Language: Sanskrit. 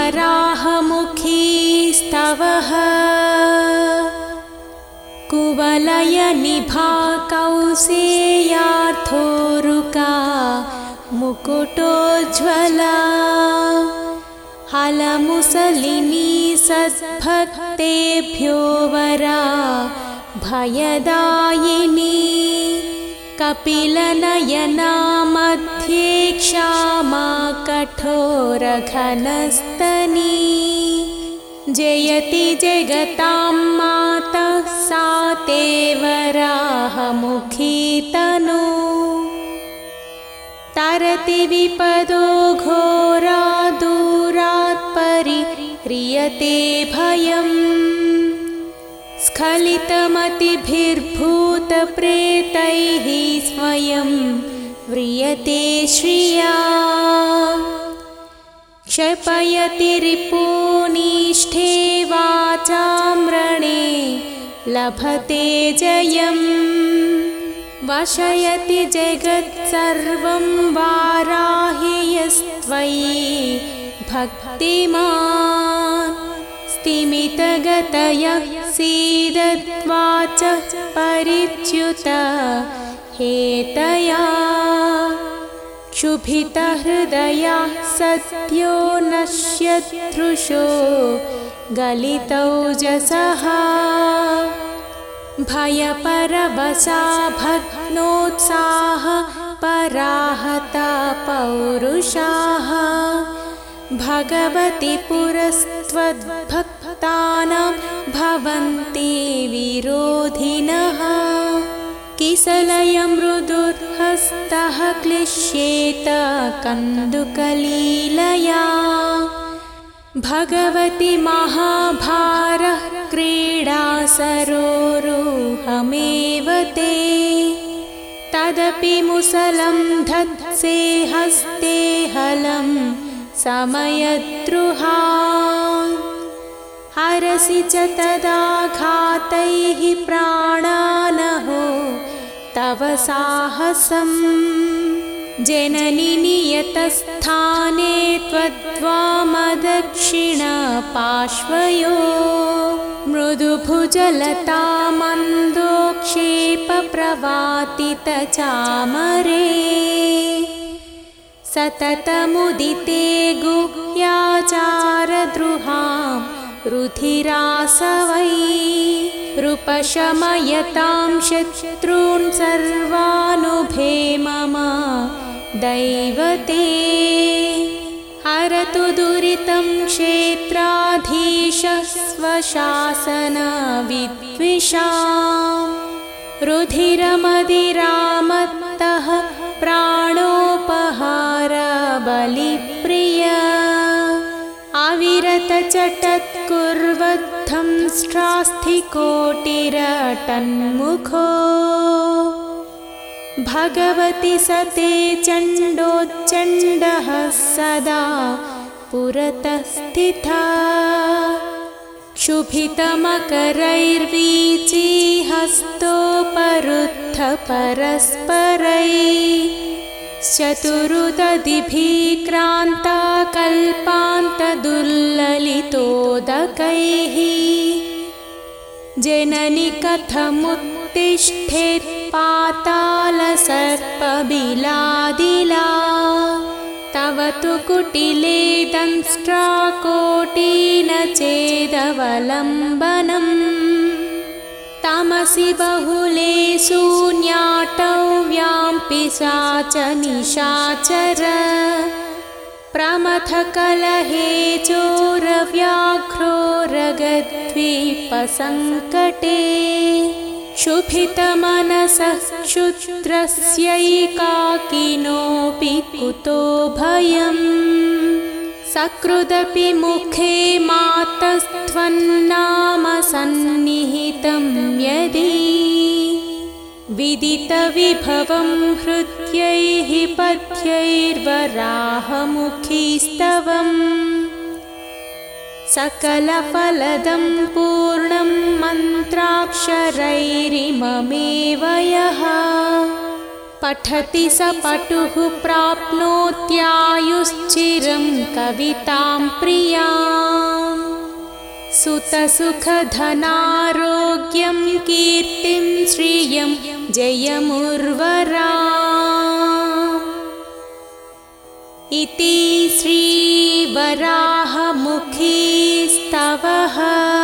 वराहमुखी स्तवः कुवलयनिभा कौसेयार्थोरुका मुकुटोज्ज्वला हलमुसलिनी सद्भक्तेभ्यो वरा भयदायिनी कपिलनयना मध्ये क्षामा कठोरघनस्तनी जयति जगतां मातः सा ते वराहमुखी तनु तरति विपदो घोरा दूरात् परिह्रियते भयम् स्खलितमतिभिर्भूतप्रेतैः स्वयं व्रियते श्रिया क्षपयति रिपूनिष्ठे वाचाम्रणे लभते जयम् वशयति जगत्सर्वं वाराहि यस्त्वयि भक्तिमान् स्तिमितगतयः सीदत्वाचः परिच्युत हेतया क्षुभितहृदया सत्यो नश्यदृशो गलितौजसः भयपरवशा भग्नोत्साह पराहता पौरुषाः भगवति पुरस्त्वद्भक्तानां भवन्ति विरोधिनः किसलयं मृदुर्हस्तः क्लिश्येत कन्दुकलीलया भगवति महाभारः क्रीडा सरोरुहमेव ते तदपि मुसलं धत्से हस्ते हलं समयद्रुहा हरसि च तदाघातैः प्राणानहो तव साहसम् जननि नियतस्थाने त्वद्वामदक्षिणपार्श्वयो मृदुभुजलता मन्दोक्षेपप्रवातितचामरे सततमुदिते गुह्याचारद्रुहां रुधिरासवै रूपशमयतां शत्रून् सर्वानुभे मम दैवते हरतु दुरितं क्षेत्राधीशः स्वशासनविद्विषाम् रुधिरमदिरामत्तः प्राणोपहार बलिप्रिया अविरतचटत्कुर्वद्धं स्त्रास्थिकोटिरटन्मुखो भगवति सते चण्डोच्चण्डः सदा पुरतः स्थितः क्षुभितमकरैर्वीचिहस्तोपरुद्धपरस्परैः चतुरुदधिभिक्रान्ता कल्पान्तदुर्ललितोदकैः जननि कथमुत्तिष्ठेत् पातालसर्पबिलादिला तव तु कुटिले दंष्ट्राकोटिन चेदवलम्बनम् तमसि बहुले शून्याटव्यां पिशाचनिशाचर प्रमथकलहे चोरव्याघ्रो रगद्वीपसङ्कटे क्षुभितमनसः क्षुद्रस्यैकाकिनोऽपि कुतो भयम् सकृदपि मुखे मातस्त्वन्नाम सन्निहितं यदि विदितविभवं हृद्यैः पद्यैर्वराहमुखीस्तवम् सकलफलदं पूर्णं मन्त्राक्षरैरिममेव यः पठति स पटुः प्राप्नोत्यायुश्चिरं कवितां प्रियाम् सुतसुखधनारोग्यं कीर्तिं श्रियं जयमुर्वरा इति श्रीवराहमुखी स्तवः।